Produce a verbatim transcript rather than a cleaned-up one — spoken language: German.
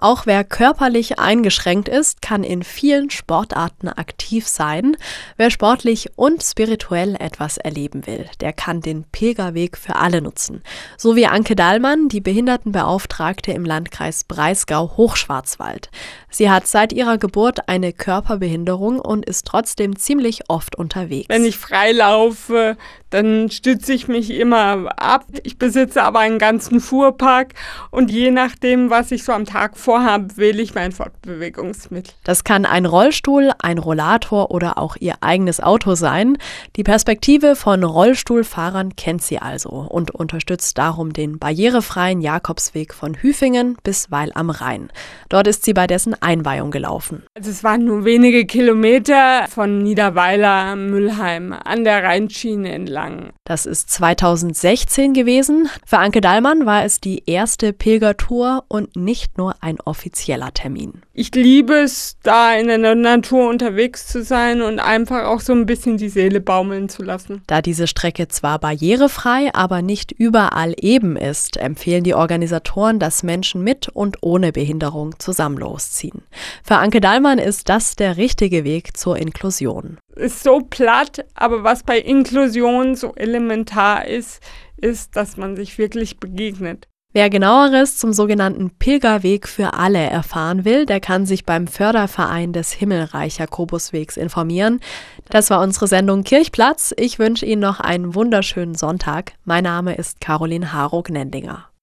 Auch wer körperlich eingeschränkt ist, kann in vielen Sportarten aktiv sein. Wer sportlich und spirituell etwas erleben will, der kann den Pilgerweg für alle nutzen. So wie Anke Dahlmann, die Behindertenbeauftragte im Landkreis Breisgau-Hochschwarzwald. Sie hat seit ihrer Geburt eine Körperbehinderung und ist trotzdem ziemlich oft unterwegs. Wenn ich frei laufe, dann stütze ich mich immer ab. Ich besitze aber einen ganzen Fuhrpark und je nachdem, was ich so am Tag vorhabe, wähle ich mein Fortbewegungsmittel. Das kann ein Rollstuhl, ein Rollator oder auch ihr eigenes Auto sein. Die Perspektive von Rollstuhlfahrern kennt sie also und unterstützt darum den barrierefreien Jakobsweg von Hüfingen bis Weil am Rhein. Dort ist sie bei dessen Einweihung gelaufen. Also es waren nur wenige Kilometer von Niederweiler, Müllheim an der Rheinschiene entlang. Das ist zweitausendsechzehn gewesen. Für Anke Dahlmann war es die erste Pilgertour und nicht nur ein offizieller Termin. Ich liebe es, da in der Natur unterwegs zu sein und einfach auch so ein bisschen die Seele baumeln zu lassen. Da diese Strecke zwar barrierefrei, aber nicht überall eben ist, empfehlen die Organisatoren, dass Menschen mit und ohne Behinderung zusammen losziehen. Für Anke Dahlmann ist das der richtige Weg zur Inklusion. Ist so platt, aber was bei Inklusion so elementar ist, ist, dass man sich wirklich begegnet. Wer Genaueres zum sogenannten Pilgerweg für alle erfahren will, der kann sich beim Förderverein des Himmelreich Jakobuswegs informieren. Das war unsere Sendung Kirchplatz. Ich wünsche Ihnen noch einen wunderschönen Sonntag. Mein Name ist Caroline Harro-Gnendinger.